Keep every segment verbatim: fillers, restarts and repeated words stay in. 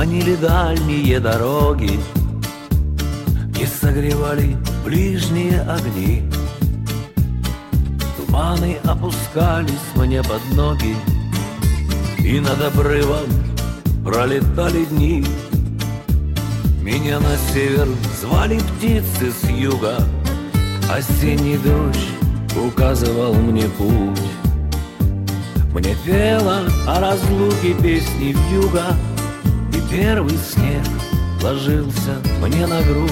манили дальние дороги и согревали ближние огни. Туманы опускались мне под ноги, и над обрывом пролетали дни. Меня на север звали птицы с юга, осенний дождь указывал мне путь. Мне пела о разлуке песни вьюга, и первый снег ложился мне на грудь.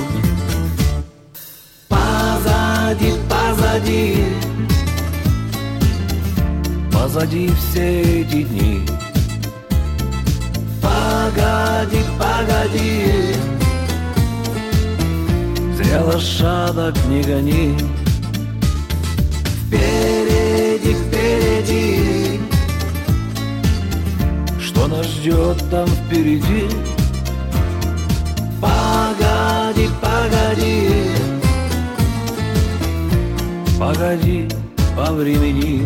Позади, позади, позади все эти дни. Погоди, погоди, зря лошадок не гони. Впереди, впереди, что нас ждет там впереди? Погоди, погоди, погоди по времени.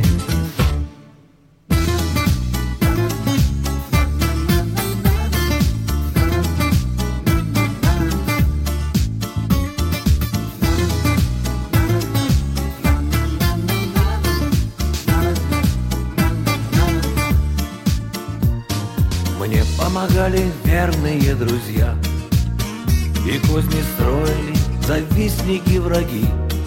Мне помогали верные друзья, и козни строили завистники враги.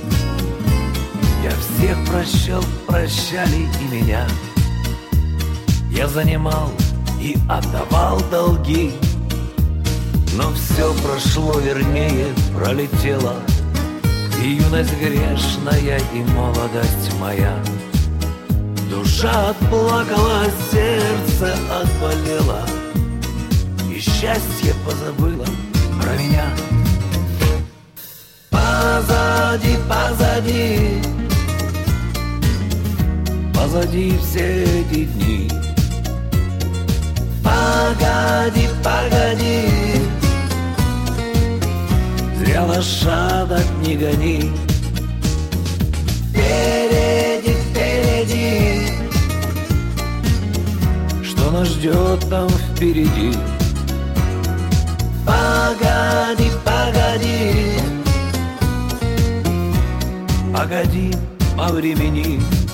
Я всех прощал, прощали и меня. Я занимал и отдавал долги, но все прошло, вернее, пролетело. И юность грешная, и молодость моя. Душа отплакала, сердце отболело, и счастье позабыло про меня. Позади, позади, позади все эти дни. Погоди, погоди, зря лошадок не гони. Впереди, впереди, что нас ждет там впереди? Погоди, погоди, погоди по времени.